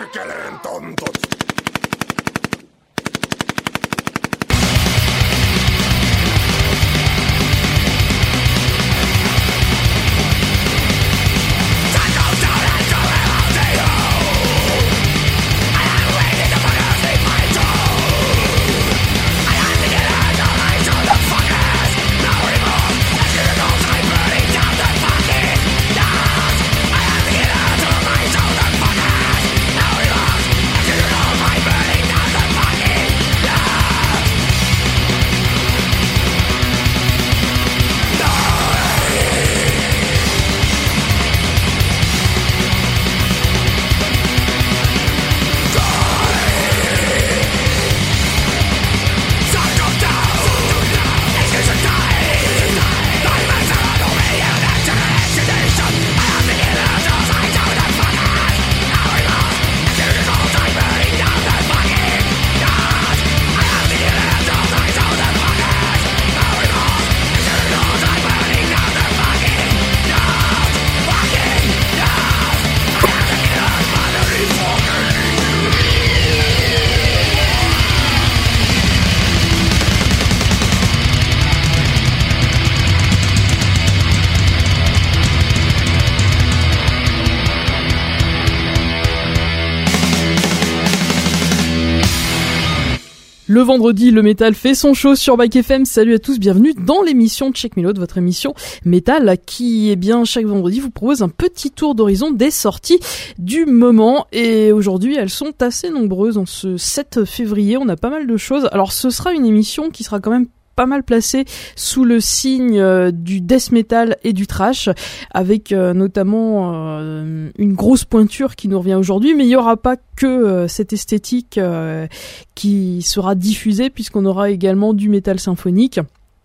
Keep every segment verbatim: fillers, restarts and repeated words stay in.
perkeleen tontut. Le vendredi, le métal fait son show sur Bike F M. Salut à tous, bienvenue dans l'émission Check Me Load, votre émission métal qui, eh bien, chaque vendredi vous propose un petit tour d'horizon des sorties du moment. Et aujourd'hui, elles sont assez nombreuses. En ce sept février, on a pas mal de choses. Alors, ce sera une émission qui sera quand même pas mal placé sous le signe euh, du death metal et du thrash, avec euh, notamment euh, une grosse pointure qui nous revient aujourd'hui, mais il n'y aura pas que euh, cette esthétique euh, qui sera diffusée, puisqu'on aura également du métal symphonique.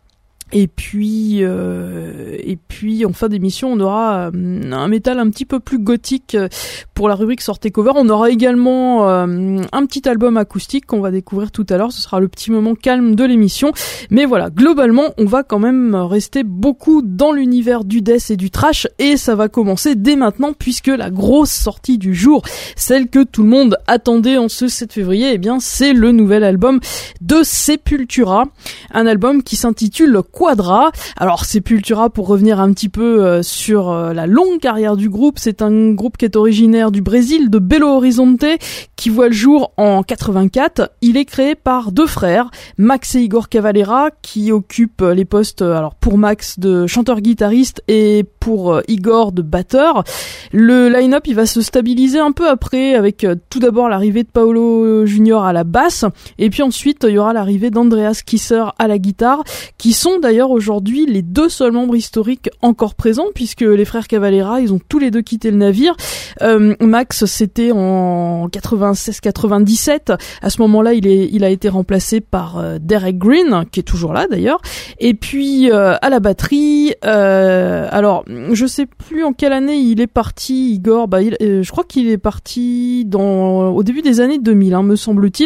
Et puis, euh, et puis en fin d'émission, on aura euh, un métal un petit peu plus gothique euh, pour la rubrique Sortez Cover. On aura également euh, un petit album acoustique qu'on va découvrir tout à l'heure. Ce sera le petit moment calme de l'émission. Mais voilà, globalement, on va quand même rester beaucoup dans l'univers du death et du thrash. Et ça va commencer dès maintenant, puisque la grosse sortie du jour, celle que tout le monde attendait en ce sept février, eh bien, c'est le nouvel album de Sepultura. Un album qui s'intitule Quadra. Alors Sepultura, pour revenir un petit peu euh, sur euh, la longue carrière du groupe, c'est un groupe qui est originaire du Brésil, de Belo Horizonte, qui voit le jour en quatre-vingt-quatre. Il est créé par deux frères, Max et Igor Cavalera, qui occupent les postes, alors pour Max de chanteur-guitariste et pour euh, Igor de batteur. Le line-up, il va se stabiliser un peu après, avec euh, tout d'abord l'arrivée de Paolo Junior à la basse, et puis ensuite il y aura l'arrivée d'Andreas Kisser à la guitare, qui sont d'ailleurs aujourd'hui les deux seuls membres historiques encore présents, puisque les frères Cavalera, ils ont tous les deux quitté le navire. Euh, Max, c'était en quatre-vingt-seize quatre-vingt-dix-sept. À ce moment-là, il est, il a été remplacé par euh, Derek Green, qui est toujours là d'ailleurs. Et puis euh, à la batterie, euh, alors je sais plus en quelle année il est parti, Igor. Bah, il, euh, je crois qu'il est parti dans au début des années deux mille, hein, me semble-t-il.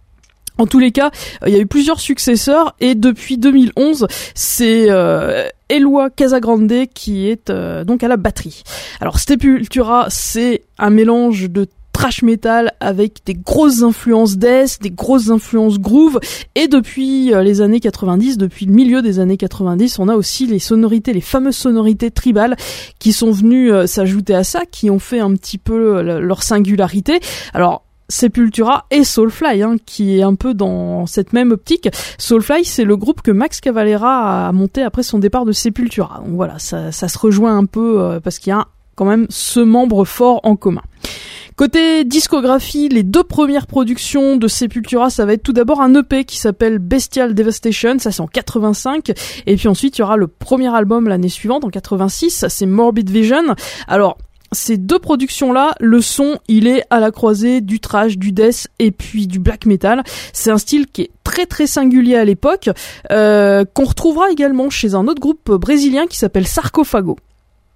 En tous les cas, il y a eu plusieurs successeurs et depuis deux mille onze, c'est euh, Eloy Casagrande qui est euh, donc à la batterie. Alors Sepultura, c'est un mélange de thrash metal avec des grosses influences death, des grosses influences groove, et depuis euh, les années quatre-vingt-dix, depuis le milieu des années quatre-vingt-dix, on a aussi les sonorités, les fameuses sonorités tribales qui sont venues euh, s'ajouter à ça, qui ont fait un petit peu euh, leur singularité. Alors Sepultura et Soulfly, hein, qui est un peu dans cette même optique. Soulfly, c'est le groupe que Max Cavalera a monté après son départ de Sepultura. Donc voilà, ça, ça se rejoint un peu euh, parce qu'il y a quand même ce membre fort en commun. Côté discographie, les deux premières productions de Sepultura, ça va être tout d'abord un E P qui s'appelle Bestial Devastation, ça c'est en quatre-vingt-cinq, et puis ensuite il y aura le premier album l'année suivante, en quatre-vingt-six, ça c'est Morbid Vision. Alors, ces deux productions-là, le son, il est à la croisée du thrash, du death et puis du black metal. C'est un style qui est très très singulier à l'époque, euh, qu'on retrouvera également chez un autre groupe brésilien qui s'appelle Sarcophago.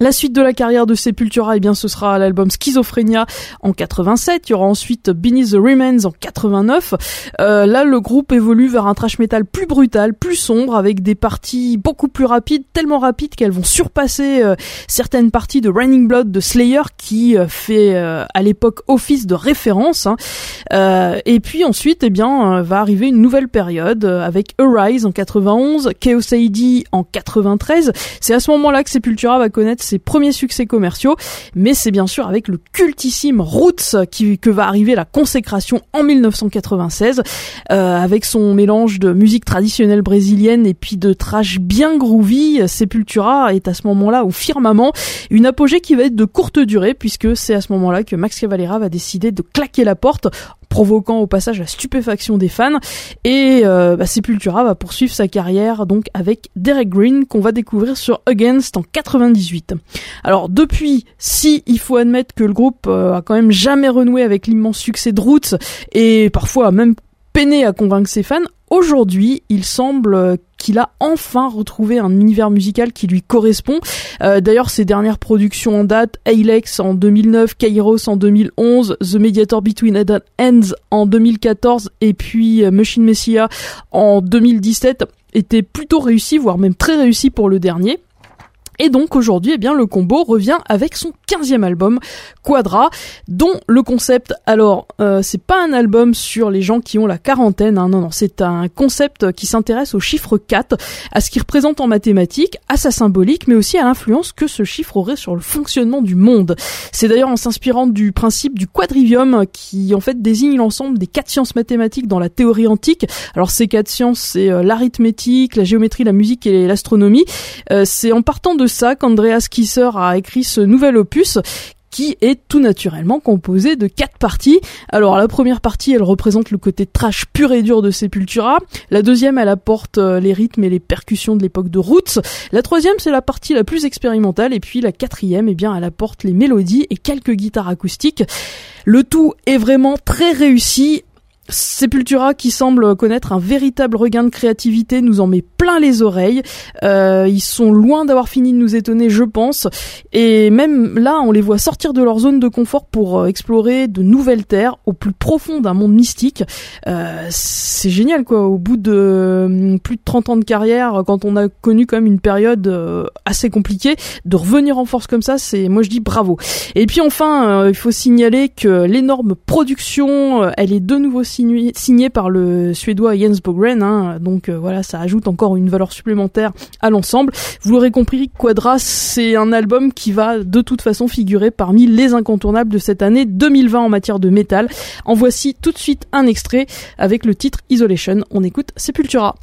La suite de la carrière de Sepultura, eh bien, ce sera l'album Schizophrenia en quatre-vingt-sept. Il y aura ensuite Beneath the Remains en quatre-vingt-neuf. Euh, là, le groupe évolue vers un thrash metal plus brutal, plus sombre, avec des parties beaucoup plus rapides, tellement rapides qu'elles vont surpasser euh, certaines parties de Raining Blood de Slayer, qui euh, fait euh, à l'époque office de référence. Hein. Euh, et puis ensuite, eh bien, euh, va arriver une nouvelle période euh, avec Arise en quatre-vingt-onze, Chaos A D en quatre-vingt-treize. C'est à ce moment-là que Sepultura va connaître ses premiers succès commerciaux, mais c'est bien sûr avec le cultissime Roots qui, que va arriver la consécration en dix-neuf cent quatre-vingt-seize, euh, avec son mélange de musique traditionnelle brésilienne et puis de thrash bien groovy. Sepultura est à ce moment-là au firmament, une apogée qui va être de courte durée, puisque c'est à ce moment-là que Max Cavalera va décider de claquer la porte, provoquant au passage la stupéfaction des fans, et euh, bah, Sepultura va poursuivre sa carrière donc avec Derek Green, qu'on va découvrir sur Against en quatre-vingt-dix-huit. Alors depuis, si il faut admettre que le groupe euh, a quand même jamais renoué avec l'immense succès de Roots, et parfois a même peiné à convaincre ses fans, aujourd'hui il semble qu'il a enfin retrouvé un univers musical qui lui correspond. Euh, d'ailleurs, ses dernières productions en date, Alex en deux mille neuf, Kairos en deux mille onze, The Mediator Between Head and Hands en deux mille quatorze et puis Machine Messiah en deux mille dix-sept, étaient plutôt réussis, voire même très réussis pour le dernier. Et donc aujourd'hui, eh bien, le combo revient avec son quinzième album, Quadra, dont le concept, alors euh, c'est pas un album sur les gens qui ont la quarantaine, hein, non non, c'est un concept qui s'intéresse au chiffre quatre, à ce qu'il représente en mathématiques, à sa symbolique, mais aussi à l'influence que ce chiffre aurait sur le fonctionnement du monde. C'est d'ailleurs en s'inspirant du principe du quadrivium, qui en fait désigne l'ensemble des quatre sciences mathématiques dans la théorie antique. Alors ces quatre sciences, c'est euh, l'arithmétique, la géométrie, la musique et l'astronomie. Euh, c'est en partant de ça qu'Andreas Kisser a écrit ce nouvel opus, qui est tout naturellement composé de quatre parties. Alors la première partie, elle représente le côté trash pur et dur de Sepultura. La deuxième, elle apporte euh, les rythmes et les percussions de l'époque de Roots. La troisième, c'est la partie la plus expérimentale. Et puis la quatrième, eh bien, elle apporte les mélodies et quelques guitares acoustiques. Le tout est vraiment très réussi. Sepultura, qui semble connaître un véritable regain de créativité, nous en met plein les oreilles. Euh, ils sont loin d'avoir fini de nous étonner, je pense. Et même là, on les voit sortir de leur zone de confort pour euh, explorer de nouvelles terres au plus profond d'un monde mystique. Euh, c'est génial, quoi. Au bout de euh, plus de trente ans de carrière, quand on a connu quand même une période euh, assez compliquée, de revenir en force comme ça, c'est, moi je dis bravo. Et puis enfin, euh, il faut signaler que l'énorme production, euh, elle est de nouveau signé par le Suédois Jens Bogren, hein, donc euh, voilà, ça ajoute encore une valeur supplémentaire à l'ensemble. Vous l'aurez compris, Quadra, c'est un album qui va de toute façon figurer parmi les incontournables de cette année deux mille vingt en matière de métal. En voici tout de suite un extrait avec le titre Isolation. On écoute Sepultura.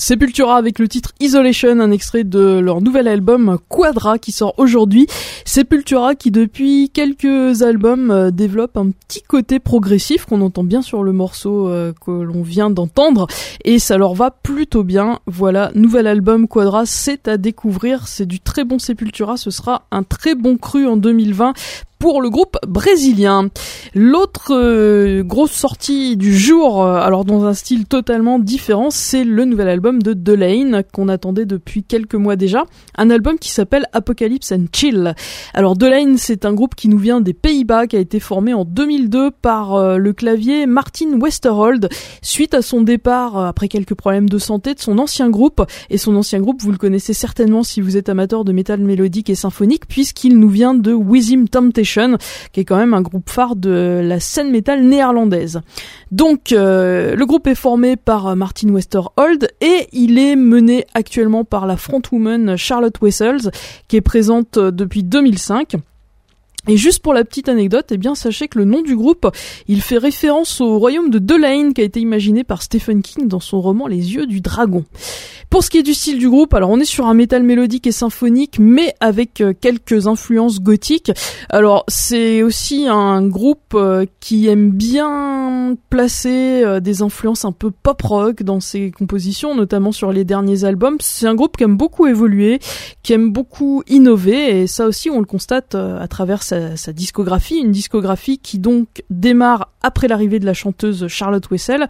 Sepultura avec le titre Isolation, un extrait de leur nouvel album Quadra qui sort aujourd'hui. Sepultura qui depuis quelques albums euh, développe un petit côté progressif qu'on entend bien sur le morceau euh, que l'on vient d'entendre et ça leur va plutôt bien. Voilà, nouvel album Quadra, c'est à découvrir, c'est du très bon Sepultura, ce sera un très bon cru en deux mille vingt pour le groupe brésilien. L'autre euh, grosse sortie du jour, euh, alors dans un style totalement différent, c'est le nouvel album de Delain qu'on attendait depuis quelques mois déjà, un album qui s'appelle Apocalypse and Chill. Alors Delain, c'est un groupe qui nous vient des Pays-Bas, qui a été formé en deux mille deux par euh, le clavier Martin Westerholt suite à son départ euh, après quelques problèmes de santé de son ancien groupe. Et son ancien groupe, vous le connaissez certainement si vous êtes amateur de métal mélodique et symphonique, puisqu'il nous vient de Within Temptation, qui est quand même un groupe phare de la scène métal néerlandaise. Donc euh, le groupe est formé par Martin Westerholt et il est mené actuellement par la frontwoman Charlotte Wessels, qui est présente depuis deux mille cinq. Et juste pour la petite anecdote, eh bien, sachez que le nom du groupe, il fait référence au royaume de Delain qui a été imaginé par Stephen King dans son roman Les Yeux du Dragon. Pour ce qui est du style du groupe, alors on est sur un métal mélodique et symphonique, mais avec euh, quelques influences gothiques. Alors c'est aussi un groupe euh, qui aime bien placer euh, des influences un peu pop rock dans ses compositions, notamment sur les derniers albums. C'est un groupe qui aime beaucoup évoluer, qui aime beaucoup innover, et ça aussi on le constate euh, à travers sa, sa discographie, une discographie qui donc démarre après l'arrivée de la chanteuse Charlotte Wessels.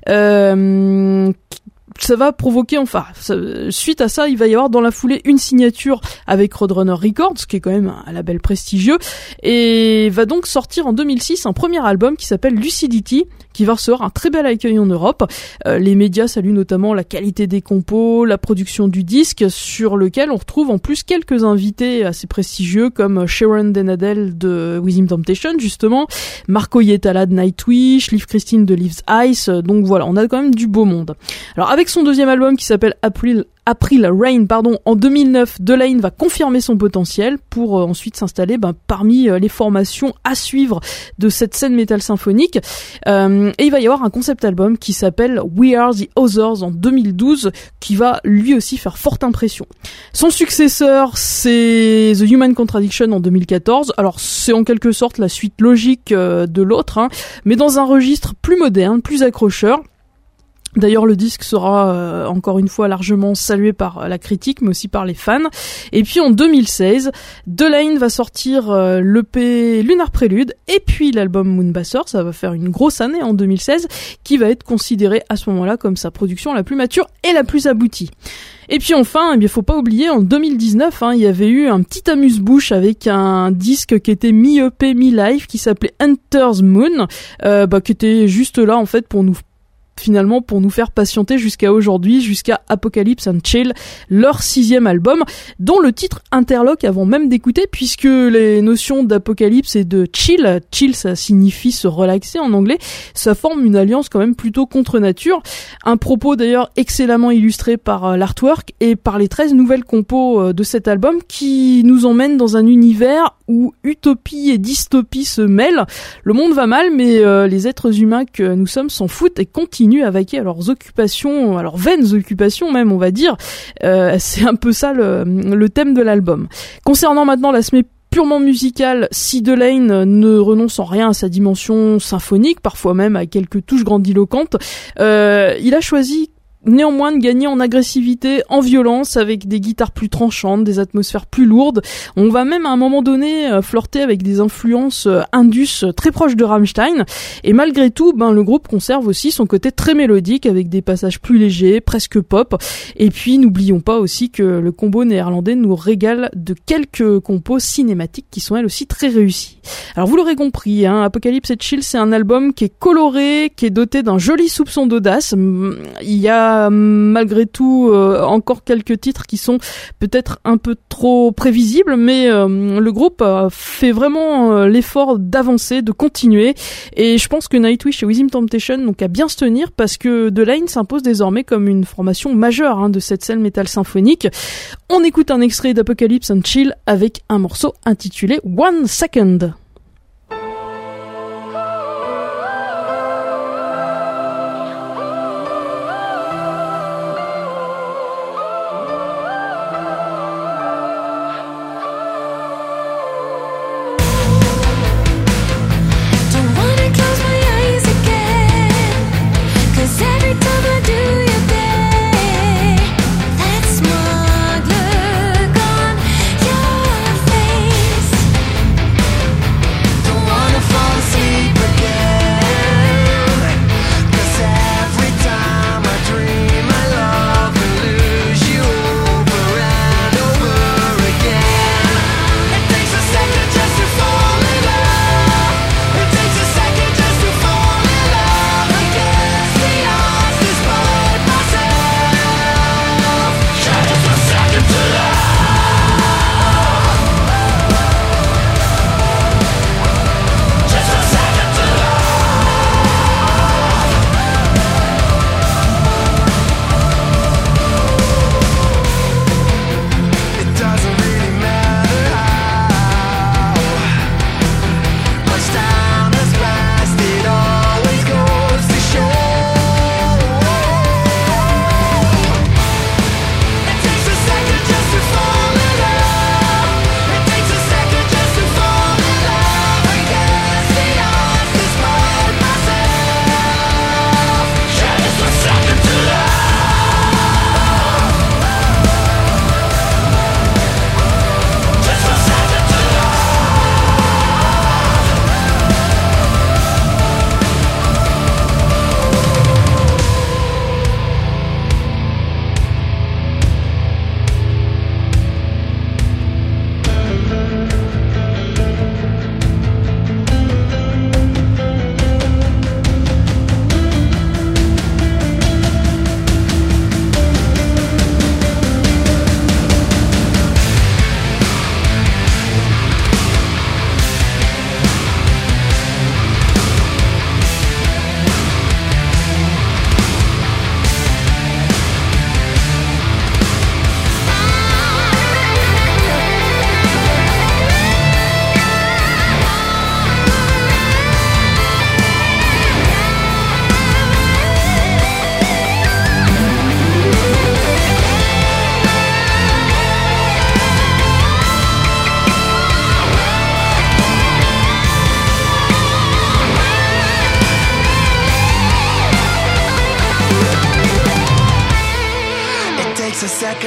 Euh, ça va provoquer, enfin, ça, suite à ça, il va y avoir dans la foulée une signature avec Roadrunner Records, qui est quand même un label prestigieux, et va donc sortir en deux mille six un premier album qui s'appelle Lucidity, qui va recevoir un très bel accueil en Europe. Euh, les médias saluent notamment la qualité des compos, la production du disque, sur lequel on retrouve en plus quelques invités assez prestigieux comme Sharon Denadel de Within Temptation, justement, Marco Hietala de Nightwish, Liv Christine de Lives Ice, donc voilà, on a quand même du beau monde. Alors avec son deuxième album qui s'appelle April April Rain, pardon, en deux mille neuf, Delain va confirmer son potentiel pour euh, ensuite s'installer ben, parmi euh, les formations à suivre de cette scène métal symphonique. Euh, et il va y avoir un concept album qui s'appelle We Are the Others en deux mille douze, qui va lui aussi faire forte impression. Son successeur, c'est The Human Contradiction en deux mille quatorze. Alors c'est en quelque sorte la suite logique euh, de l'autre, hein, mais dans un registre plus moderne, plus accrocheur. D'ailleurs, le disque sera euh, encore une fois largement salué par la critique, mais aussi par les fans. Et puis en deux mille seize, Delain va sortir euh, l'E P Lunar Prelude et puis l'album Moonbasser. Ça va faire une grosse année en deux mille seize, qui va être considéré à ce moment-là comme sa production la plus mature et la plus aboutie. Et puis enfin, eh bien, faut pas oublier, en deux mille dix-neuf, hein, il y avait eu un petit amuse-bouche avec un disque qui était mi-E P, mi-live, qui s'appelait Hunter's Moon, euh, bah, qui était juste là en fait pour nous finalement pour nous faire patienter jusqu'à aujourd'hui, jusqu'à Apocalypse and Chill, leur sixième album, dont le titre interloque avant même d'écouter, puisque les notions d'apocalypse et de chill, chill ça signifie se relaxer en anglais, ça forme une alliance quand même plutôt contre nature, un propos d'ailleurs excellemment illustré par l'artwork et par les treize nouvelles compos de cet album qui nous emmènent dans un univers où utopie et dystopie se mêlent. Le monde va mal, mais euh, les êtres humains que nous sommes s'en foutent et continuent à vaquer à leurs occupations, à leurs vaines occupations même, on va dire. Euh, c'est un peu ça le, le thème de l'album. Concernant maintenant l'aspect purement musical, si Delain ne renonce en rien à sa dimension symphonique, parfois même à quelques touches grandiloquentes, euh, il a choisi néanmoins de gagner en agressivité, en violence, avec des guitares plus tranchantes, des atmosphères plus lourdes. On va même à un moment donné euh, flirter avec des influences euh, indus euh, très proches de Rammstein. Et malgré tout, ben le groupe conserve aussi son côté très mélodique, avec des passages plus légers, presque pop. Et puis n'oublions pas aussi que le combo néerlandais nous régale de quelques compos cinématiques qui sont elles aussi très réussies. Alors vous l'aurez compris, hein, Apocalypse and Chill, c'est un album qui est coloré, qui est doté d'un joli soupçon d'audace. Il y a malgré tout euh, encore quelques titres qui sont peut-être un peu trop prévisibles, mais euh, le groupe euh, fait vraiment euh, l'effort d'avancer, de continuer, et je pense que Nightwish et Within Temptation n'ont qu'à bien se tenir, parce que Delain s'impose désormais comme une formation majeure hein, de cette scène métal symphonique. On écoute un extrait d'Apocalypse and Chill avec un morceau intitulé One Second.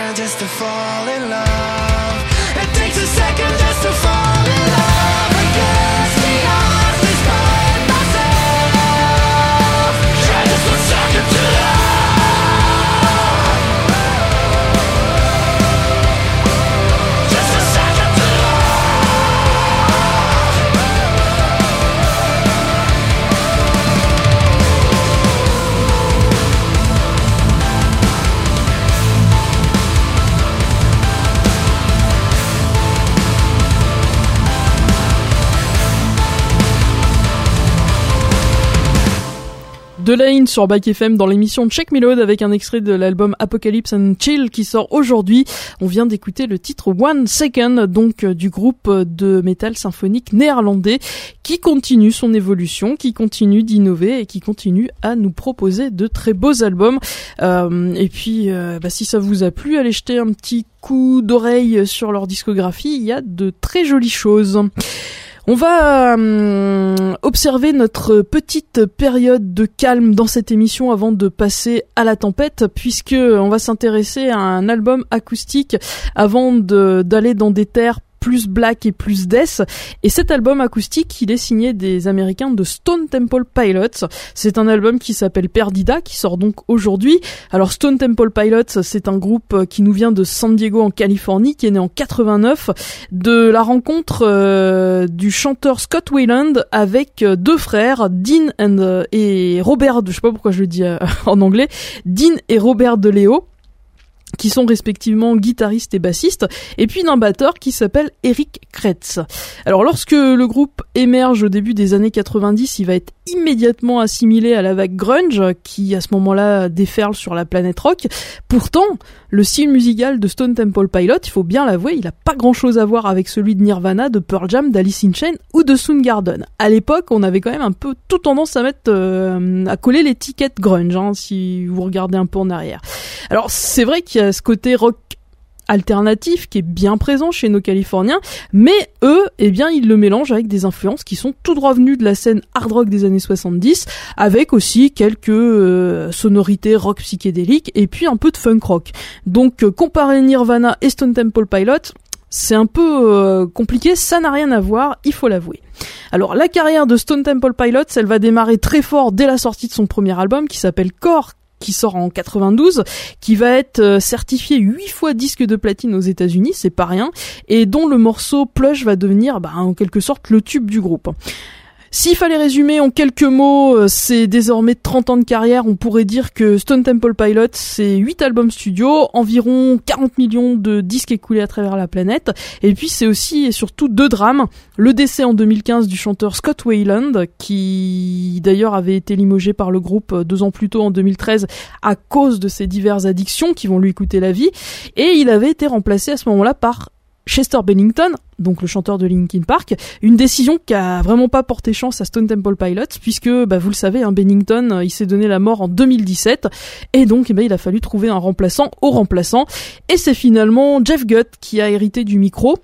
second just to fall in love. It takes a second just to fall in love. I guess the odds is by myself. Try just one second to love. Just a second to Delaine sur Bike F M dans l'émission Check Me Load avec un extrait de l'album Apocalypse and Chill qui sort aujourd'hui. On vient d'écouter le titre One Second, donc du groupe de métal symphonique néerlandais qui continue son évolution, qui continue d'innover et qui continue à nous proposer de très beaux albums. Euh, et puis, euh, bah, si ça vous a plu, allez jeter un petit coup d'oreille sur leur discographie. Il y a de très jolies choses. On va euh, observer notre petite période de calme dans cette émission avant de passer à la tempête, puisque on va s'intéresser à un album acoustique avant de, d'aller dans des terres plus black et plus death. Et cet album acoustique, il est signé des Américains de Stone Temple Pilots. C'est un album qui s'appelle Perdida, qui sort donc aujourd'hui. Alors Stone Temple Pilots, c'est un groupe qui nous vient de San Diego en Californie, qui est né en quatre-vingt-neuf, de la rencontre euh, du chanteur Scott Weiland avec deux frères, Dean and, euh, et Robert, je sais pas pourquoi je le dis euh, en anglais, Dean et Robert DeLeo, qui sont respectivement guitaristes et bassistes, et puis d'un batteur qui s'appelle Eric Kretz. Alors lorsque le groupe émerge au début des années quatre-vingt-dix, il va être immédiatement assimilé à la vague grunge qui à ce moment-là déferle sur la planète rock. Pourtant, le style musical de Stone Temple Pilots, il faut bien l'avouer, il a pas grand-chose à voir avec celui de Nirvana, de Pearl Jam, d'Alice in Chains ou de Soundgarden. À l'époque, on avait quand même un peu tout tendance à mettre euh, à coller l'étiquette grunge, hein, si vous regardez un peu en arrière. Alors c'est vrai qu'il y a ce côté rock alternatif qui est bien présent chez nos Californiens, mais eux, eh bien, ils le mélangent avec des influences qui sont tout droit venues de la scène hard rock des années soixante-dix, avec aussi quelques euh, sonorités rock psychédéliques et puis un peu de funk rock. Donc, euh, comparer Nirvana et Stone Temple Pilots, c'est un peu euh, compliqué, ça n'a rien à voir, il faut l'avouer. Alors, la carrière de Stone Temple Pilots, elle va démarrer très fort dès la sortie de son premier album qui s'appelle Core, qui sort en quatre-vingt-douze, qui va être certifié huit fois disque de platine aux États-Unis, c'est pas rien, et dont le morceau Plush va devenir, bah, en quelque sorte, le tube du groupe. S'il fallait résumer en quelques mots, c'est désormais trente ans de carrière, on pourrait dire que Stone Temple Pilots, c'est huit albums studio, environ quarante millions de disques écoulés à travers la planète, et puis c'est aussi et surtout deux drames. Le décès en deux mille quinze du chanteur Scott Weiland, qui d'ailleurs avait été limogé par le groupe deux ans plus tôt en deux mille treize à cause de ses diverses addictions qui vont lui coûter la vie, et il avait été remplacé à ce moment-là par Chester Bennington, donc le chanteur de Linkin Park, une décision qui a vraiment pas porté chance à Stone Temple Pilots, puisque, bah, vous le savez, hein, Bennington, il s'est donné la mort en deux mille dix-sept, et donc, eh ben, il a fallu trouver un remplaçant au remplaçant, et c'est finalement Jeff Gutt qui a hérité du micro.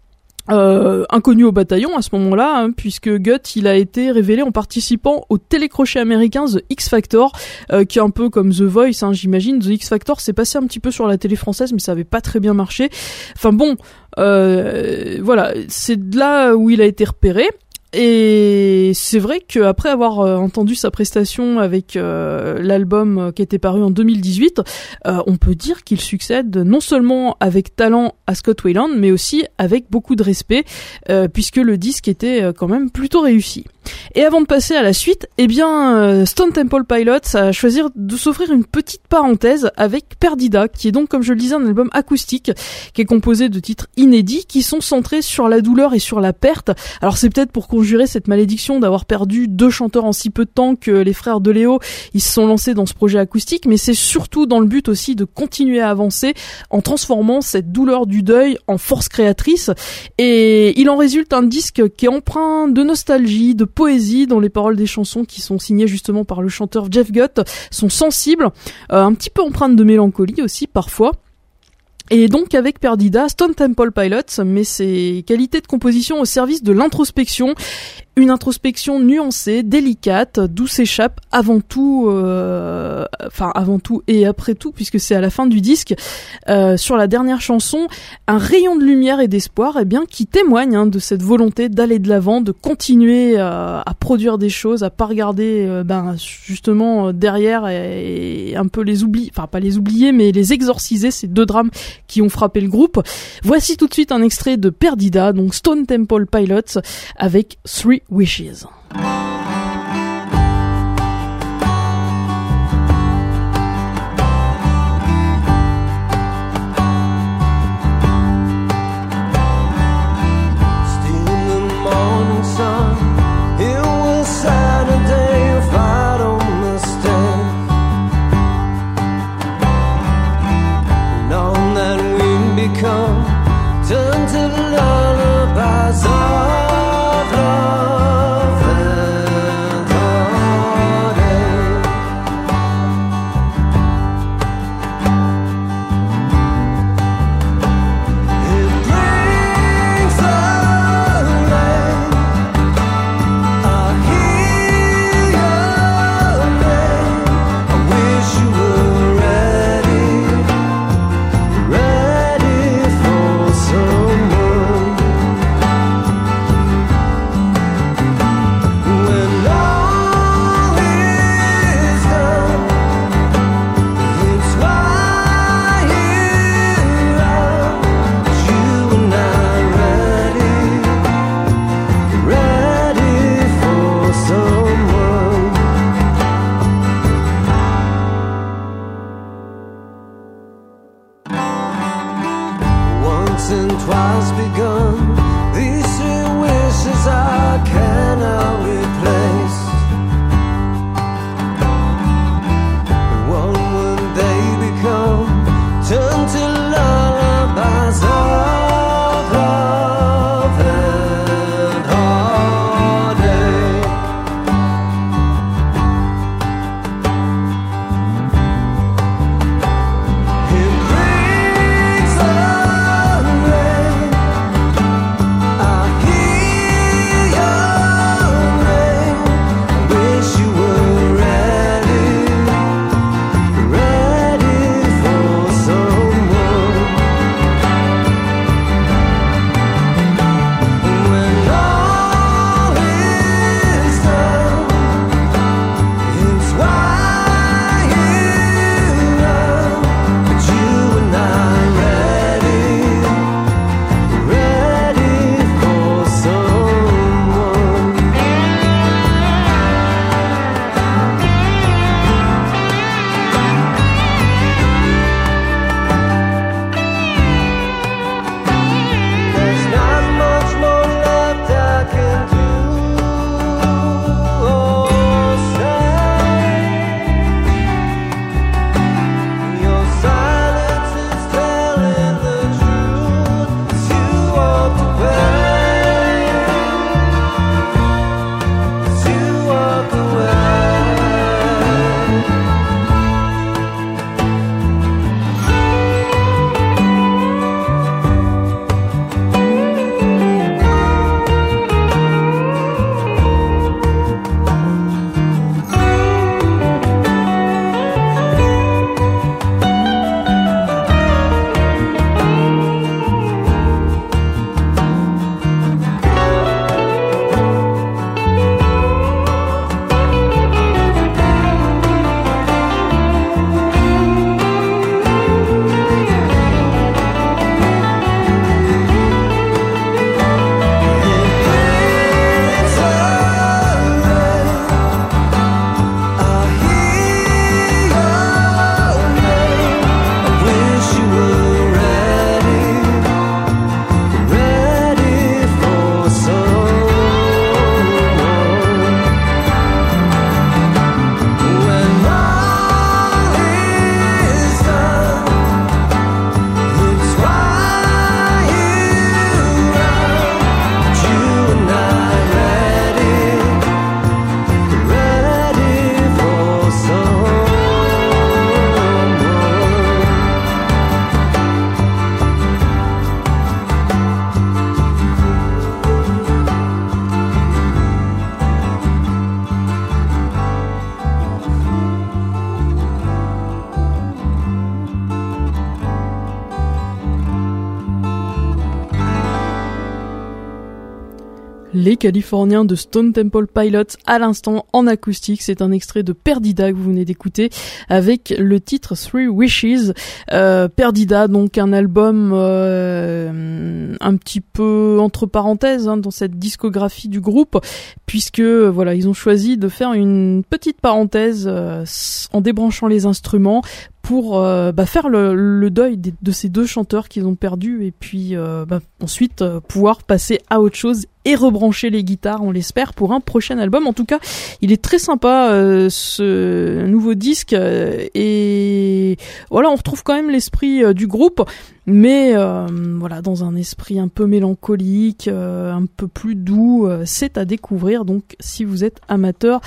Euh, inconnu au bataillon à ce moment-là, hein, puisque Gutt, il a été révélé en participant au télécrochet américain The X Factor, euh, qui est un peu comme The Voice, hein, j'imagine. The X Factor s'est passé un petit peu sur la télé française, mais ça avait pas très bien marché. Enfin bon, euh, voilà, c'est de là où il a été repéré. Et c'est vrai qu'après avoir euh, entendu sa prestation avec euh, l'album euh, qui était paru en deux mille dix-huit, euh, on peut dire qu'il succède non seulement avec talent à Scott Weiland, mais aussi avec beaucoup de respect, euh, puisque le disque était euh, quand même plutôt réussi. Et avant de passer à la suite, eh bien, euh, Stone Temple Pilots a choisi de s'offrir une petite parenthèse avec Perdida, qui est donc, comme je le disais, un album acoustique qui est composé de titres inédits qui sont centrés sur la douleur et sur la perte. Alors c'est peut-être pour conjurer cette malédiction d'avoir perdu deux chanteurs en si peu de temps que les frères DeLeo, ils se sont lancés dans ce projet acoustique, mais c'est surtout dans le but aussi de continuer à avancer en transformant cette douleur du deuil en force créatrice. Et il en résulte un disque qui est empreint de nostalgie, de poésie, dont les paroles des chansons qui sont signées justement par le chanteur Jeff Gutt sont sensibles, euh, un petit peu empreintes de mélancolie aussi parfois. Et donc avec Perdida, Stone Temple Pilots met ses qualités de composition au service de l'introspection Une introspection nuancée, délicate, d'où s'échappe avant tout, euh, enfin avant tout et après tout, puisque c'est à la fin du disque, euh, sur la dernière chanson, un rayon de lumière et d'espoir, eh bien, qui témoigne hein, de cette volonté d'aller de l'avant, de continuer euh, à produire des choses, à pas regarder, euh, ben justement derrière et, et un peu les oublier, enfin pas les oublier, mais les exorciser, ces deux drames qui ont frappé le groupe. Voici tout de suite un extrait de Perdida, donc Stone Temple Pilots, avec Three Wishes. Turn to the lullabies of love and heartache. It brings the rain. I hear your name. I wish you were ready, ready for someone. When all is done, it's why you are. You and I ready, ready for someone. Once and twice begun, these three wishes I cannot replace. One when they become, turn to lullabies of love and heartache. It brings the rain. I hear your Les Californiens de Stone Temple Pilots à l'instant en acoustique. C'est un extrait de Perdida que vous venez d'écouter avec le titre Three Wishes. Euh, Perdida, donc un album euh, un petit peu entre parenthèses hein, dans cette discographie du groupe, puisque voilà, ils ont choisi de faire une petite parenthèse euh, en débranchant les instruments pour euh, bah, faire le, le deuil de, de ces deux chanteurs qu'ils ont perdus et puis euh, bah, ensuite euh, pouvoir passer à autre chose et rebrancher les guitares, on l'espère, pour un prochain album. En tout cas, il est très sympa euh, ce nouveau disque euh, et voilà, on retrouve quand même l'esprit euh, du groupe, mais euh, voilà, dans un esprit un peu mélancolique, euh, un peu plus doux. Euh, c'est à découvrir donc si vous êtes amateur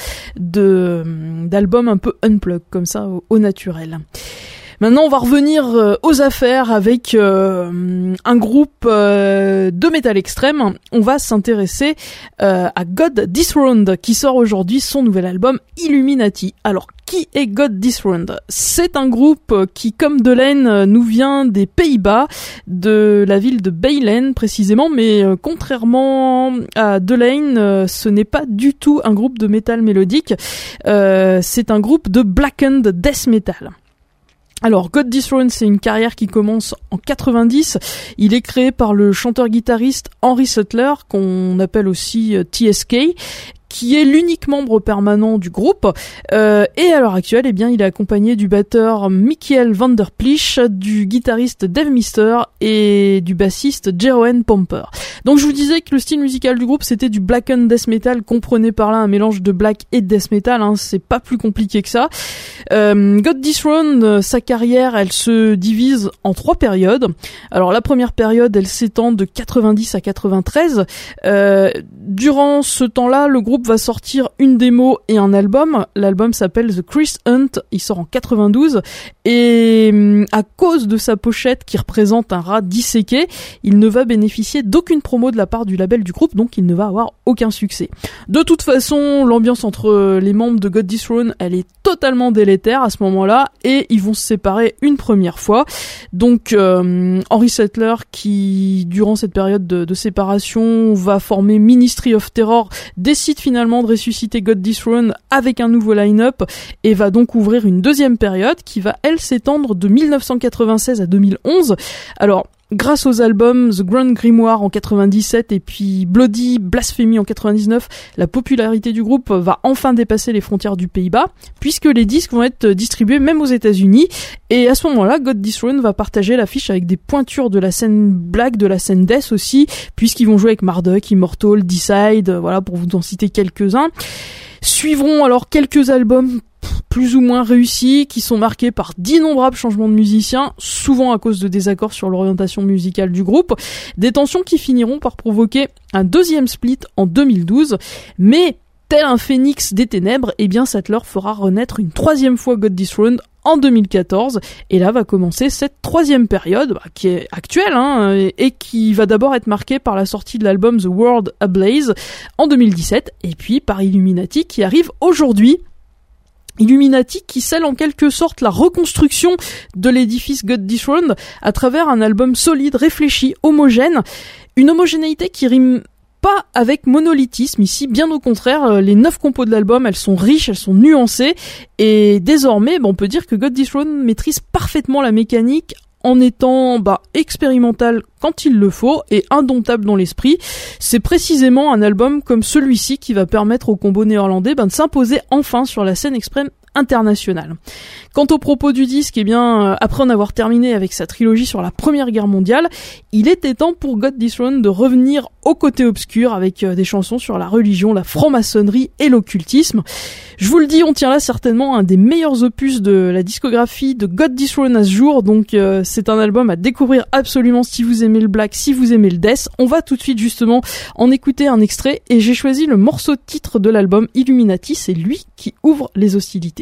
de d'albums un peu unplugged comme ça au, au naturel. Maintenant, on va revenir euh, aux affaires avec euh, un groupe euh, de métal extrême. On va s'intéresser euh, à God Dethroned qui sort aujourd'hui son nouvel album Illuminati. Alors, qui est God Dethroned ? C'est un groupe qui, comme Delain, nous vient des Pays-Bas, de la ville de Beilen précisément, mais euh, contrairement à Delain, euh, ce n'est pas du tout un groupe de métal mélodique. Euh, c'est un groupe de blackened death metal. Alors, God Dethroned, c'est une carrière qui commence en quatre-vingt-dix. Il est créé par le chanteur-guitariste Henry Sutler, qu'on appelle aussi T S K, qui est l'unique membre permanent du groupe. Euh, et à l'heure actuelle, eh bien, il est accompagné du batteur Michiel van der Plich, du guitariste Dave Mister et du bassiste Jeroen Pomper. Donc, je vous disais que le style musical du groupe, c'était du black and death metal. Comprenez par là un mélange de black et de death metal, hein, c'est pas plus compliqué que ça. Euh, God Dethroned, sa carrière, elle se divise en trois périodes. Alors, la première période, elle s'étend de quatre-vingt-dix à quatre-vingt-treize. Euh, durant ce temps-là, le groupe va sortir une démo et un album. L'album s'appelle The Chris Hunt, il sort en quatre-vingt-douze et à cause de sa pochette qui représente un rat disséqué, il ne va bénéficier d'aucune promo de la part du label du groupe, donc il ne va avoir aucun succès. De toute façon, l'ambiance entre les membres de God Dethroned, elle est totalement délétère à ce moment-là et ils vont se séparer une première fois. Donc euh, Henry Sutler, qui durant cette période de, de séparation va former Ministry of Terror, décide finalement de ressusciter God Dethroned avec un nouveau line-up et va donc ouvrir une deuxième période qui va, elle, s'étendre de dix-neuf cent quatre-vingt-seize à deux mille onze. Alors, grâce aux albums The Grand Grimoire en quatre-vingt-dix-sept et puis Bloody Blasphemy en quatre-vingt-dix-neuf, la popularité du groupe va enfin dépasser les frontières du Pays-Bas, puisque les disques vont être distribués même aux États-Unis. Et à ce moment-là, God Dethroned va partager l'affiche avec des pointures de la scène black, de la scène death aussi, puisqu'ils vont jouer avec Marduk, Immortal, Decide, voilà, pour vous en citer quelques-uns. Suivront alors quelques albums plus ou moins réussis, qui sont marqués par d'innombrables changements de musiciens, souvent à cause de désaccords sur l'orientation musicale du groupe, des tensions qui finiront par provoquer un deuxième split en deux mille douze, mais tel un phénix des ténèbres, eh bien Sutler fera renaître une troisième fois God Dethroned en deux mille quatorze, et là va commencer cette troisième période, bah, qui est actuelle, hein, et, et qui va d'abord être marquée par la sortie de l'album The World Ablaze en deux mille dix-sept, et puis par Illuminati qui arrive aujourd'hui. Illuminati qui scelle en quelque sorte la reconstruction de l'édifice God Dethroned à travers un album solide, réfléchi, homogène, une homogénéité qui rime pas avec monolithisme ici, bien au contraire, les neuf compos de l'album, elles sont riches, elles sont nuancées, et désormais, bah, on peut dire que God Dethroned maîtrise parfaitement la mécanique en étant bah, expérimental quand il le faut et indomptable dans l'esprit. C'est précisément un album comme celui-ci qui va permettre au combo néerlandais bah, de s'imposer enfin sur la scène extrême internationale. Quant au propos du disque, eh bien, euh, après en avoir terminé avec sa trilogie sur la Première Guerre mondiale, il était temps pour God Dethroned de revenir au côté obscur avec euh, des chansons sur la religion, la franc-maçonnerie et l'occultisme. Je vous le dis, on tient là certainement un des meilleurs opus de la discographie de God Dethroned à ce jour, donc euh, c'est un album à découvrir absolument si vous aimez le black, si vous aimez le death. On va tout de suite justement en écouter un extrait et j'ai choisi le morceau titre de l'album Illuminati, c'est lui qui ouvre les hostilités.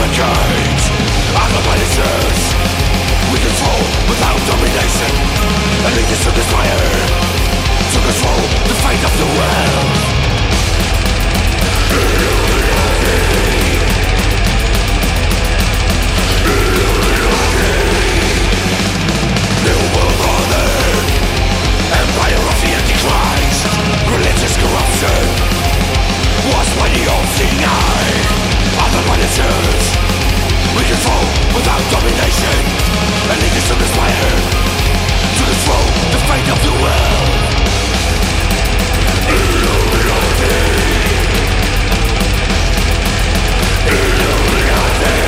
gates are the punishers. We control without domination. Allegiance to desire to control the fate of the world. New world order, empire of the Antichrist, religious corruption, was by the all-seeing eye of the punishers. We control without domination, allegiance to desire to control the fate of the world. Illuminati, Illuminati.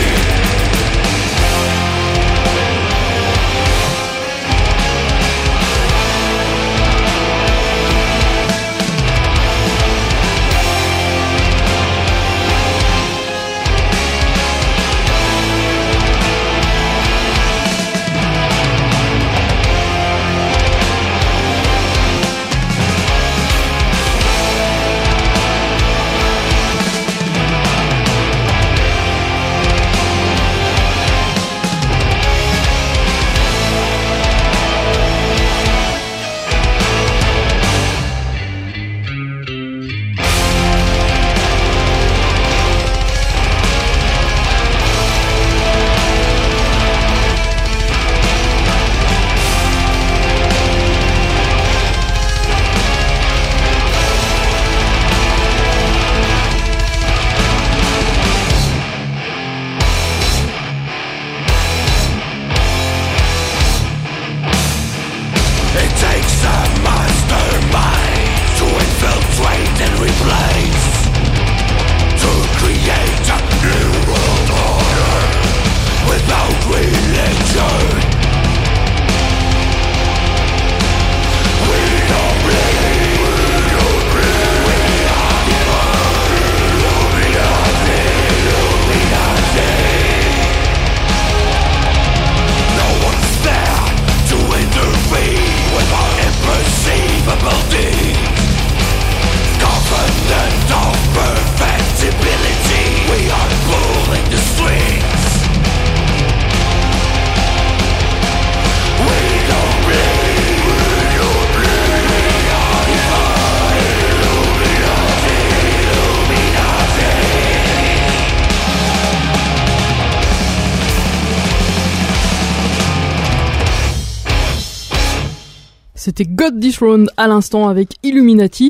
C'était God Dethroned à l'instant avec Illuminati,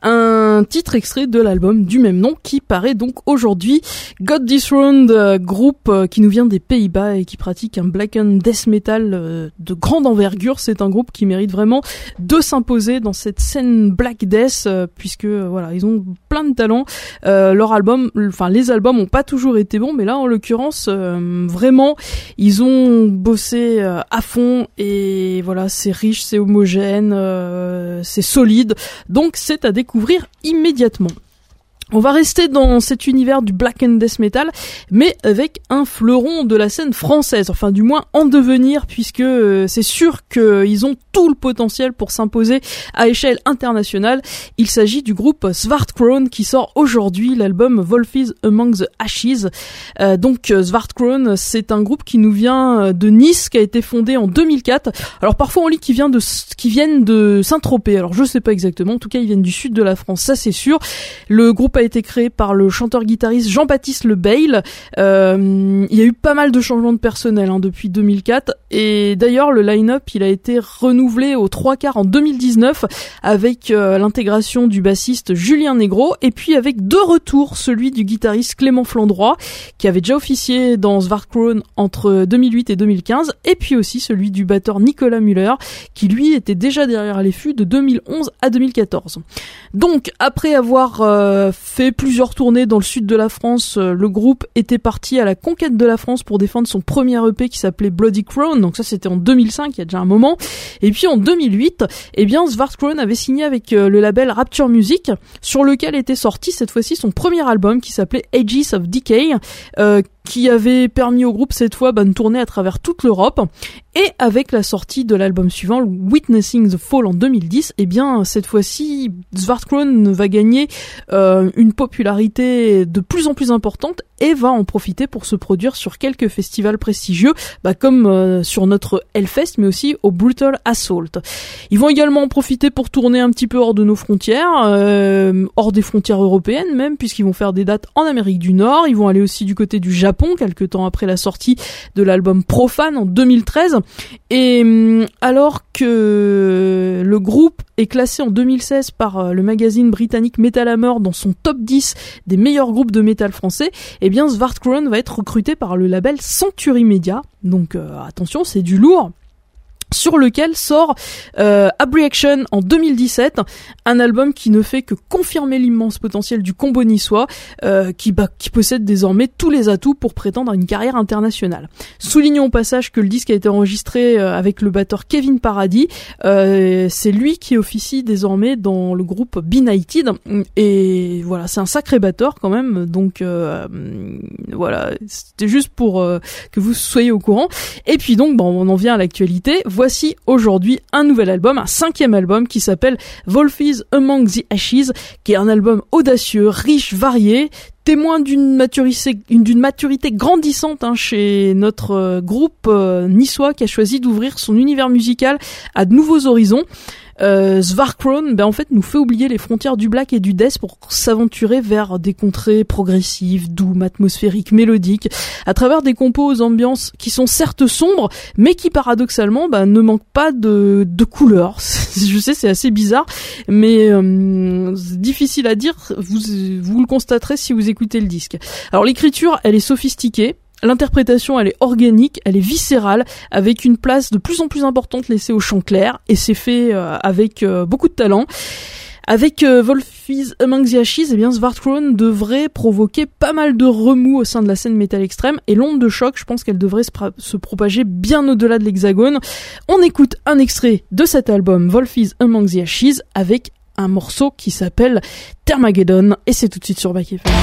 un titre extrait de l'album du même nom qui paraît donc aujourd'hui. God Dethroned, euh, groupe euh, qui nous vient des Pays-Bas et qui pratique un black and death metal euh, de grande envergure. C'est un groupe qui mérite vraiment de s'imposer dans cette scène black death euh, puisque euh, voilà, ils ont plein de talent. Euh, leur album, enfin les albums ont pas toujours été bons, mais là en l'occurrence euh, vraiment ils ont bossé euh, à fond et voilà, c'est riche, c'est homogène. Euh, c'est solide, donc c'est à découvrir immédiatement. On va rester dans cet univers du black and death metal, mais avec un fleuron de la scène française, enfin du moins en devenir, puisque euh, c'est sûr qu'ils ont tout le potentiel pour s'imposer à échelle internationale. Il s'agit du groupe Svartkrone qui sort aujourd'hui l'album Wolf is Among the Ashes. Euh, donc Svartkrone, c'est un groupe qui nous vient de Nice, qui a été fondé en deux mille quatre. Alors parfois on lit qu'ils viennent de, qu'ils viennent de Saint-Tropez, alors je sais pas exactement, en tout cas ils viennent du sud de la France, ça c'est sûr. Le groupe a été créé par le chanteur-guitariste Jean-Baptiste Le Bail. Euh, il y a eu pas mal de changements de personnel hein, depuis deux mille quatre, et d'ailleurs le line-up il a été renouvelé aux trois quarts en deux mille dix-neuf avec euh, l'intégration du bassiste Julien Negro, et puis avec deux retours, celui du guitariste Clément Flandroy qui avait déjà officié dans Svartkrone entre deux mille huit et deux mille quinze, et puis aussi celui du batteur Nicolas Muller qui lui était déjà derrière les fûts de deux mille onze à deux mille quatorze. Donc après avoir euh, fait plusieurs tournées dans le sud de la France, euh, le groupe était parti à la conquête de la France pour défendre son premier E P qui s'appelait Bloody Crown, donc ça c'était en deux mille cinq, il y a déjà un moment. Et puis en deux mille huit, eh bien Svartkrone avait signé avec euh, le label Rapture Music, sur lequel était sorti cette fois-ci son premier album qui s'appelait Ages of Decay, euh, qui avait permis au groupe cette fois bah, de tourner à travers toute l'Europe. Et avec la sortie de l'album suivant, Witnessing the Fall en deux mille dix, eh bien cette fois-ci, Svartkrone va gagner euh, une popularité de plus en plus importante et va en profiter pour se produire sur quelques festivals prestigieux, bah, comme euh, sur notre Hellfest, mais aussi au Brutal Assault. Ils vont également en profiter pour tourner un petit peu hors de nos frontières, euh, hors des frontières européennes même, puisqu'ils vont faire des dates en Amérique du Nord. Ils vont aller aussi du côté du Japon, quelques temps après la sortie de l'album Profane en deux mille treize. Et alors que le groupe est classé en deux mille seize par le magazine britannique Metal Hammer dans son top dix des meilleurs groupes de métal français, eh bien Svartkrone va être recruté par le label Century Media. Donc euh, attention, c'est du lourd. Sur lequel sort euh, Abreaction en deux mille dix-sept, un album qui ne fait que confirmer l'immense potentiel du combo niçois, euh, qui, bah, qui possède désormais tous les atouts pour prétendre à une carrière internationale. Soulignons au passage que le disque a été enregistré euh, avec le batteur Kevin Paradis, euh, c'est lui qui officie désormais dans le groupe Benighted, et voilà, c'est un sacré batteur quand même, donc euh, voilà, c'était juste pour euh, que vous soyez au courant. Et puis donc, bon, on en vient à l'actualité. Voici aujourd'hui un nouvel album, un cinquième album qui s'appelle Wolfies Among the Ashes, qui est un album audacieux, riche, varié, témoin d'une maturité, d'une maturité grandissante hein, chez notre euh, groupe euh, niçois qui a choisi d'ouvrir son univers musical à de nouveaux horizons. Euh, Svartkrone, ben en fait, nous fait oublier les frontières du black et du death pour s'aventurer vers des contrées progressives, doux, atmosphériques, mélodiques, à travers des compos aux ambiances qui sont certes sombres, mais qui paradoxalement ben, ne manquent pas de, de couleurs. Je sais, c'est assez bizarre, mais euh, c'est difficile à dire. Vous, vous le constaterez si vous écoutez le disque. Alors l'écriture, elle est sophistiquée. L'interprétation, elle est organique, elle est viscérale, avec une place de plus en plus importante laissée au chant clair, et c'est fait euh, avec euh, beaucoup de talent. Avec euh, Wolfies Among the Ashes, eh bien Svartkrone devrait provoquer pas mal de remous au sein de la scène métal extrême, et l'onde de choc, je pense qu'elle devrait se, pra- se propager bien au-delà de l'hexagone. On écoute un extrait de cet album, Wolfies Among the Ashes, avec un morceau qui s'appelle Thermageddon, et c'est tout de suite sur Back F M.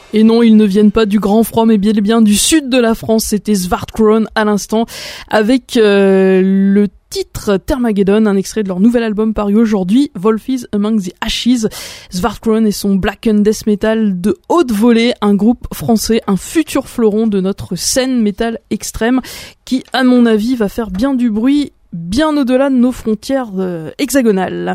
Et non, ils ne viennent pas du Grand Froid, mais bien et bien du sud de la France. C'était Svartkrone à l'instant, avec euh, le titre Thermageddon, un extrait de leur nouvel album paru aujourd'hui, Wolf is Among the Ashes. Svartkrone et son black and death metal de haute volée, un groupe français, un futur fleuron de notre scène metal extrême, qui, à mon avis, va faire bien du bruit, bien au-delà de nos frontières euh, hexagonales.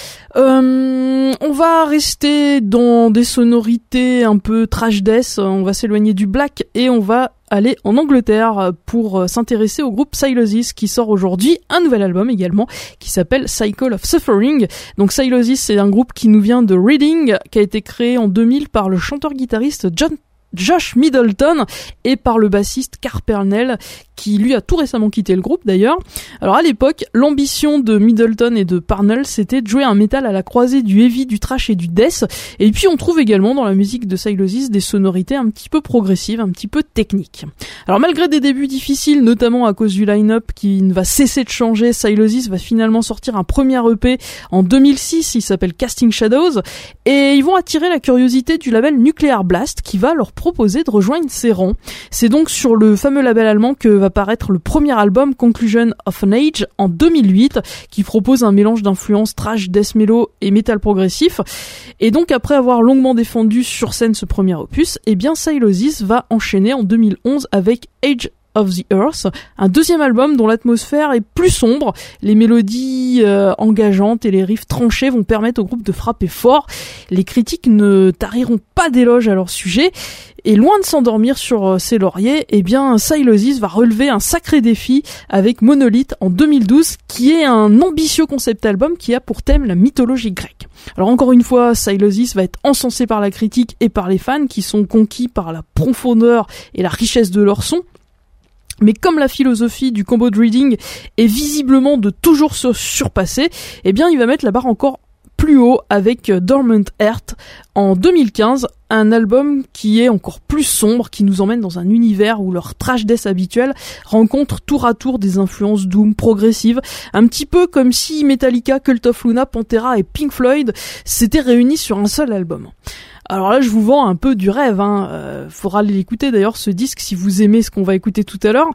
Euh, on va rester dans des sonorités un peu trash death, on va s'éloigner du black et on va aller en Angleterre pour s'intéresser au groupe Sylosis qui sort aujourd'hui un nouvel album également qui s'appelle Cycle of Suffering. Donc Sylosis, c'est un groupe qui nous vient de Reading, qui a été créé en deux mille par le chanteur-guitariste John Josh Middleton et par le bassiste Carl Pernell qui lui a tout récemment quitté le groupe d'ailleurs. Alors à l'époque, l'ambition de Middleton et de Pernell c'était de jouer un métal à la croisée du heavy, du thrash et du death. Et puis on trouve également dans la musique de Sylosis des sonorités un petit peu progressives, un petit peu techniques. Alors malgré des débuts difficiles, notamment à cause du line-up qui ne va cesser de changer, Sylosis va finalement sortir un premier E P en deux mille six, il s'appelle Casting Shadows, et ils vont attirer la curiosité du label Nuclear Blast qui va leur proposer de rejoindre ses rangs. C'est donc sur le fameux label allemand que va paraître le premier album Conclusion of an Age en deux mille huit qui propose un mélange d'influences trash, death mellow et metal progressif. Et donc après avoir longuement défendu sur scène ce premier opus, eh bien Sylosis va enchaîner en deux mille onze avec Age of the Earth, un deuxième album dont l'atmosphère est plus sombre, les mélodies euh, engageantes et les riffs tranchés vont permettre au groupe de frapper fort. Les critiques ne tariront pas d'éloges à leur sujet. Et loin de s'endormir sur ses lauriers, eh bien Sylosis va relever un sacré défi avec Monolith en deux mille douze, qui est un ambitieux concept album qui a pour thème la mythologie grecque. Alors encore une fois, Sylosis va être encensé par la critique et par les fans qui sont conquis par la profondeur et la richesse de leur son. Mais comme la philosophie du combo de Reading est visiblement de toujours se surpasser, eh bien il va mettre la barre encore plus haut avec Dormant Earth en deux mille quinze, un album qui est encore plus sombre, qui nous emmène dans un univers où leur trash death habituel rencontre tour à tour des influences doom progressives, un petit peu comme si Metallica, Cult of Luna, Pantera et Pink Floyd s'étaient réunis sur un seul album. Alors là, je vous vends un peu du rêve, hein. Euh, faudra aller l'écouter d'ailleurs ce disque si vous aimez ce qu'on va écouter tout à l'heure.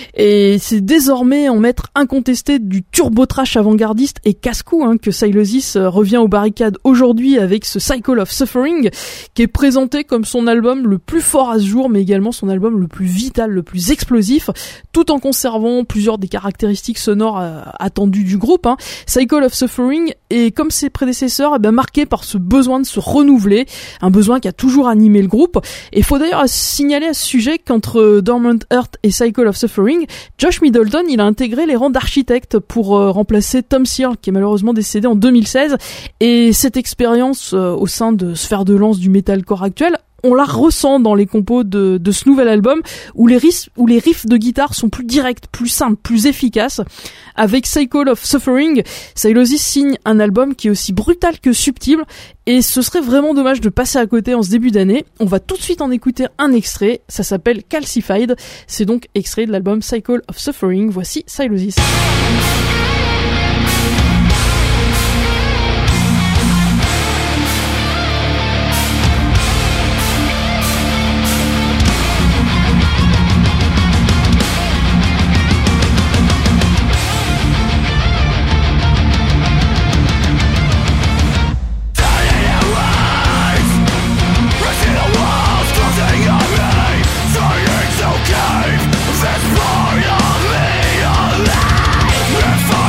Et c'est désormais en maître incontesté du turbo trash avant-gardiste et casse-cou hein, que Sylosis revient aux barricades aujourd'hui avec ce Cycle of Suffering qui est présenté comme son album le plus fort à ce jour, mais également son album le plus vital, le plus explosif, tout en conservant plusieurs des caractéristiques sonores euh, attendues du groupe. Hein. Cycle of Suffering est comme ses prédécesseurs, eh bien, marqué par ce besoin de se renouveler, un besoin qui a toujours animé le groupe. Et il faut d'ailleurs signaler à ce sujet qu'entre Dormant Earth et Cycle of Suffering, Josh Middleton, il a intégré les rangs d'architecte pour euh, remplacer Tom Searle, qui est malheureusement décédé en deux mille seize. Et cette expérience euh, au sein de sphère de lance du metalcore actuel, on la ressent dans les compos de, de ce nouvel album où les riffs, où les riffs de guitare sont plus directs, plus simples, plus efficaces. Avec Cycle of Suffering, Sylosis signe un album qui est aussi brutal que subtil et ce serait vraiment dommage de passer à côté en ce début d'année. On va tout de suite en écouter un extrait, ça s'appelle Calcified, c'est donc extrait de l'album Cycle of Suffering. Voici Sylosis. If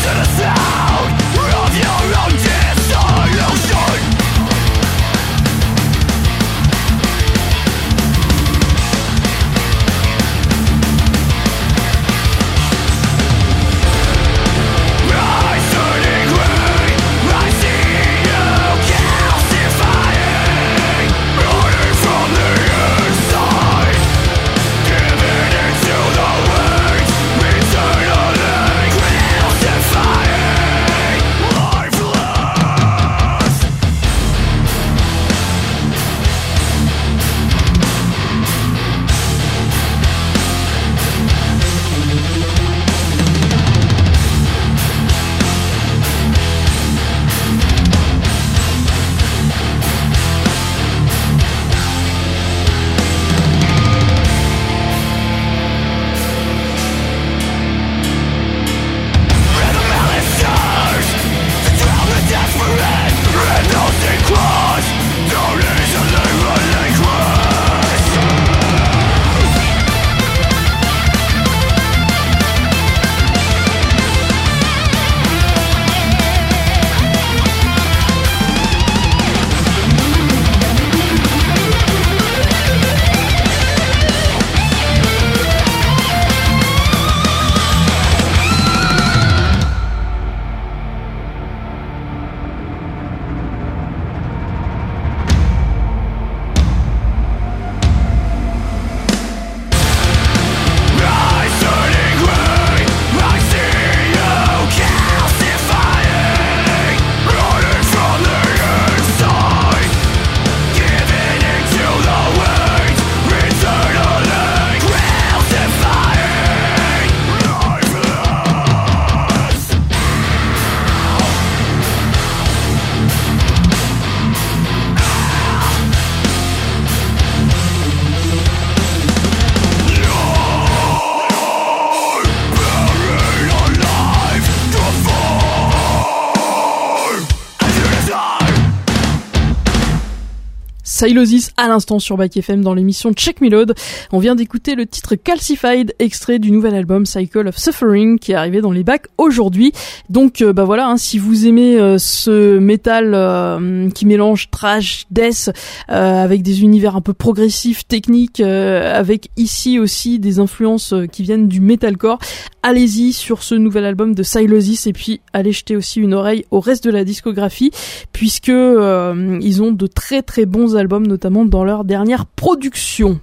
Sylosis à l'instant sur Back F M dans l'émission Check Me Load. On vient d'écouter le titre Calcified, extrait du nouvel album Cycle of Suffering qui est arrivé dans les bacs aujourd'hui. Donc euh, bah voilà, hein, si vous aimez euh, ce métal euh, qui mélange thrash, death euh, avec des univers un peu progressifs, techniques, euh, avec ici aussi des influences euh, qui viennent du metalcore, allez-y sur ce nouvel album de Sylosis et puis allez jeter aussi une oreille au reste de la discographie puisque euh, ils ont de très très bons albums, notamment dans leur dernière production.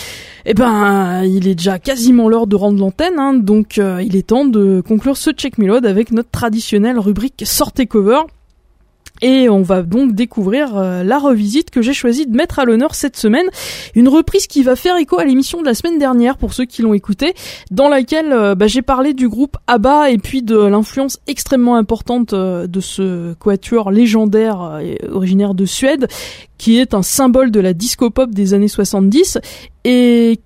Eh ben, il est déjà quasiment l'heure de rendre l'antenne, hein, donc euh, il est temps de conclure ce Check Me Load avec notre traditionnelle rubrique Sortez Cover. Et on va donc découvrir euh, la revisite que j'ai choisi de mettre à l'honneur cette semaine. Une reprise qui va faire écho à l'émission de la semaine dernière, pour ceux qui l'ont écoutée, dans laquelle euh, bah, j'ai parlé du groupe ABBA et puis de l'influence extrêmement importante euh, de ce quatuor légendaire euh, originaire de Suède, qui est un symbole de la disco-pop des années soixante-dix et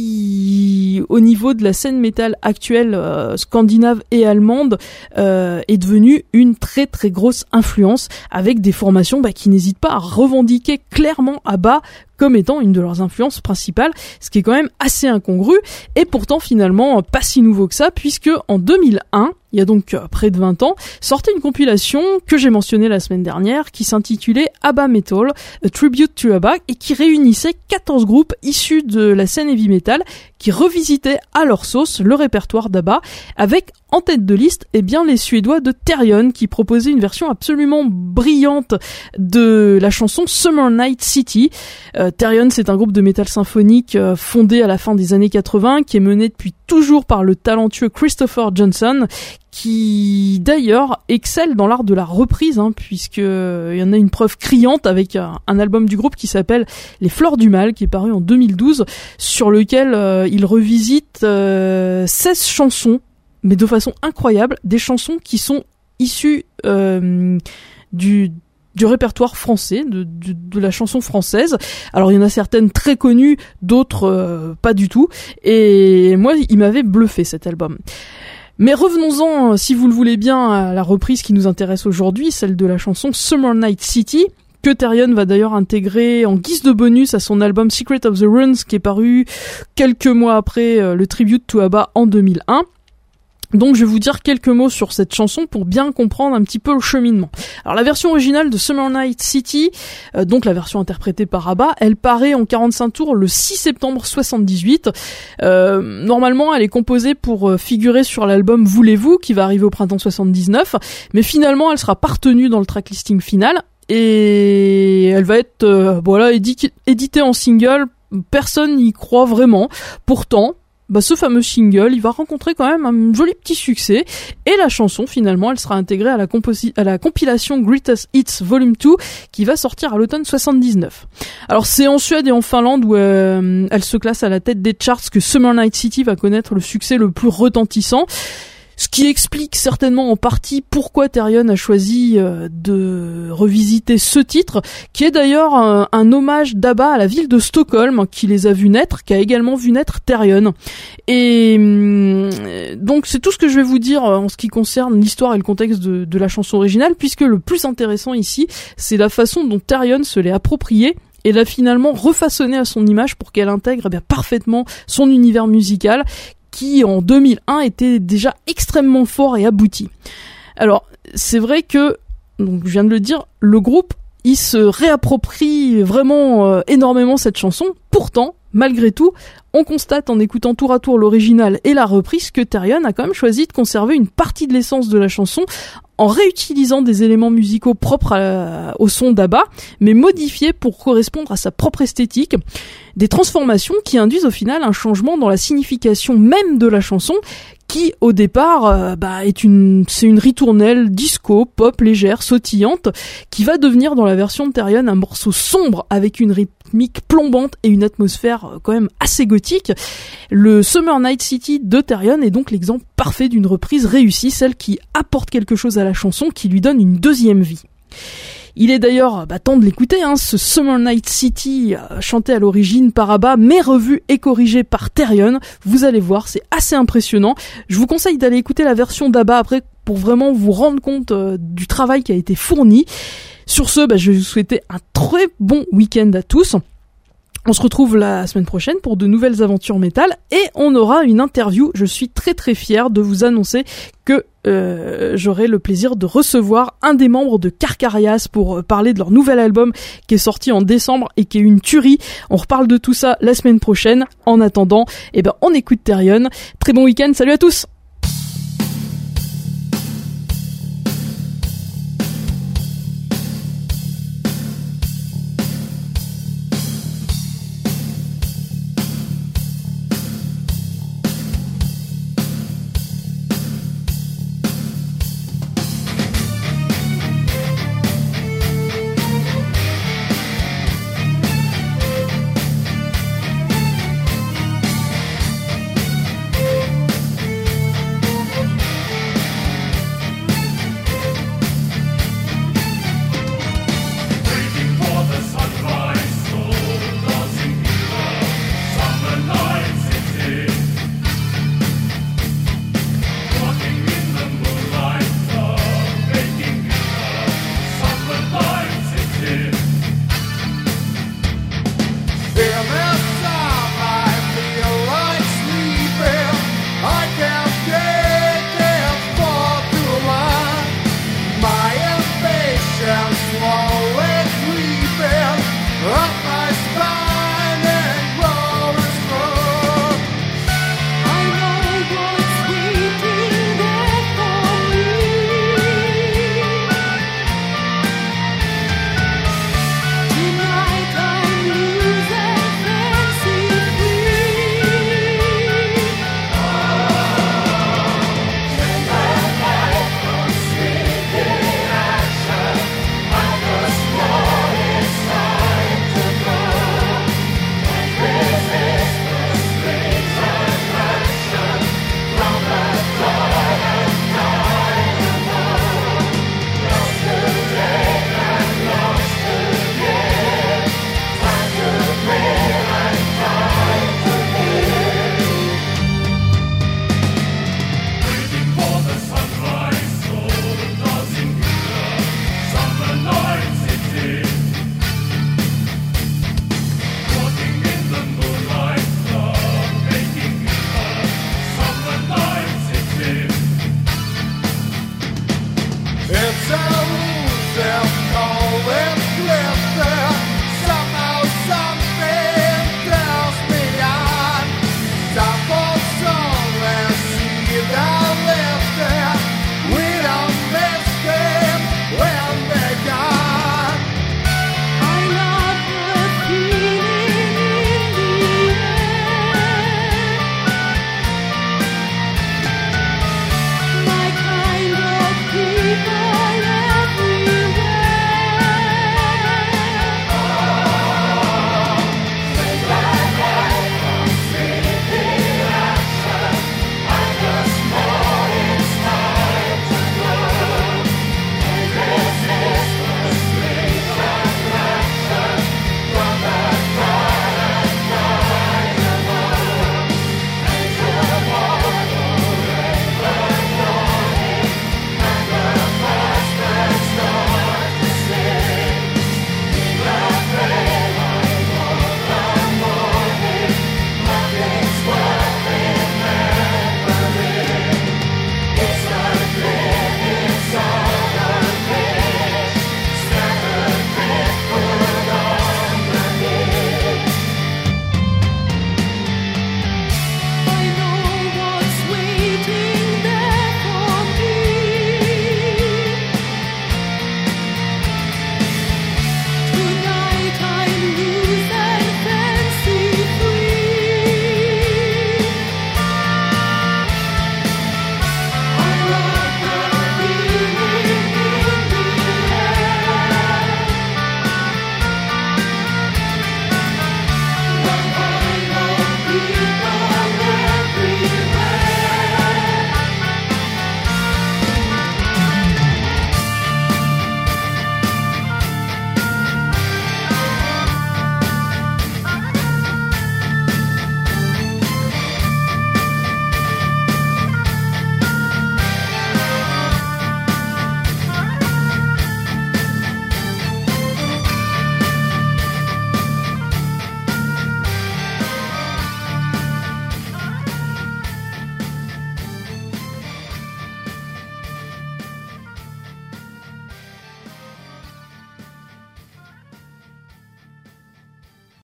qui, au niveau de la scène métal actuelle euh, scandinave et allemande, euh, est devenue une très très grosse influence avec des formations bah, qui n'hésitent pas à revendiquer clairement ABBA comme étant une de leurs influences principales, ce qui est quand même assez incongru et pourtant finalement pas si nouveau que ça, puisque en deux mille un, il y a donc près de vingt ans, sortait une compilation que j'ai mentionnée la semaine dernière qui s'intitulait ABBA Metal, A Tribute to ABBA, et qui réunissait quatorze groupes issus de la scène heavy metal qui revisitaient à leur sauce le répertoire d'ABBA, avec en tête de liste eh bien les Suédois de Therion qui proposaient une version absolument brillante de la chanson Summer Night City. Euh, Therion, c'est un groupe de métal symphonique euh, fondé à la fin des années quatre-vingts qui est mené depuis toujours par le talentueux Christopher Johnson, qui d'ailleurs excelle dans l'art de la reprise, hein, puisque il y en a une preuve criante avec un, un album du groupe qui s'appelle Les Fleurs du Mal, qui est paru en deux mille douze, sur lequel euh, il revisite euh, seize chansons, mais de façon incroyable, des chansons qui sont issues euh, du du répertoire français, de, de, de la chanson française. Alors il y en a certaines très connues, d'autres euh, pas du tout, et moi il m'avait bluffé cet album. Mais revenons-en, si vous le voulez bien, à la reprise qui nous intéresse aujourd'hui, celle de la chanson Summer Night City, que Therion va d'ailleurs intégrer en guise de bonus à son album Secret of the Runes, qui est paru quelques mois après euh, le Tribute to ABBA en deux mille un. Donc je vais vous dire quelques mots sur cette chanson pour bien comprendre un petit peu le cheminement. Alors la version originale de Summer Night City, euh, donc la version interprétée par ABBA, elle paraît en quarante-cinq tours le six septembre soixante-dix-huit. Euh, normalement elle est composée pour euh, figurer sur l'album Voulez-vous qui va arriver au printemps soixante-dix-neuf, mais finalement elle sera pas retenue dans le tracklisting final et elle va être euh, voilà édi- éditée en single. Personne n'y croit vraiment. Pourtant, bah, ce fameux single, il va rencontrer quand même un joli petit succès, et la chanson, finalement, elle sera intégrée à la, composi- à la compilation Greatest Hits Volume deux, qui va sortir à l'automne soixante-dix-neuf. Alors, c'est en Suède et en Finlande où euh, elle se classe à la tête des charts que Summer Night City va connaître le succès le plus retentissant. Ce qui explique certainement en partie pourquoi Therion a choisi euh, de revisiter ce titre, qui est d'ailleurs un, un hommage d'ABBA à la ville de Stockholm, qui les a vus naître, qui a également vu naître Therion. Et hum, donc c'est tout ce que je vais vous dire en ce qui concerne l'histoire et le contexte de, de la chanson originale, puisque le plus intéressant ici, c'est la façon dont Therion se l'est appropriée et l'a finalement refaçonnée à son image pour qu'elle intègre eh bien, parfaitement son univers musical, qui en deux mille un était déjà extrêmement fort et abouti. Alors, c'est vrai que, donc je viens de le dire, le groupe, il se réapproprie vraiment euh, énormément cette chanson. Pourtant, malgré tout, on constate en écoutant tour à tour l'original et la reprise que Therion a quand même choisi de conserver une partie de l'essence de la chanson en réutilisant des éléments musicaux propres à, au son d'ABBA, mais modifiés pour correspondre à sa propre esthétique. Des transformations qui induisent au final un changement dans la signification même de la chanson, qui au départ euh, bah, est une c'est une ritournelle disco pop légère sautillante qui va devenir dans la version de Therion un morceau sombre avec une rythmique plombante et une atmosphère euh, quand même assez gothique. Le Summer Night City de Therion est donc l'exemple parfait d'une reprise réussie, celle qui apporte quelque chose à la chanson, qui lui donne une deuxième vie. Il est d'ailleurs bah, temps de l'écouter, hein, ce Summer Night City, euh, chanté à l'origine par ABBA, mais revu et corrigé par Therion. Vous allez voir, c'est assez impressionnant. Je vous conseille d'aller écouter la version d'ABBA après pour vraiment vous rendre compte euh, du travail qui a été fourni. Sur ce, bah, je vais vous souhaiter un très bon week-end à tous. On se retrouve la semaine prochaine pour de nouvelles aventures métal et on aura une interview. Je suis très très fier de vous annoncer que euh, j'aurai le plaisir de recevoir un des membres de Carcarias pour euh, parler de leur nouvel album qui est sorti en décembre et qui est une tuerie. On reparle de tout ça la semaine prochaine. En attendant, eh ben on écoute Therion. Très bon week-end, salut à tous.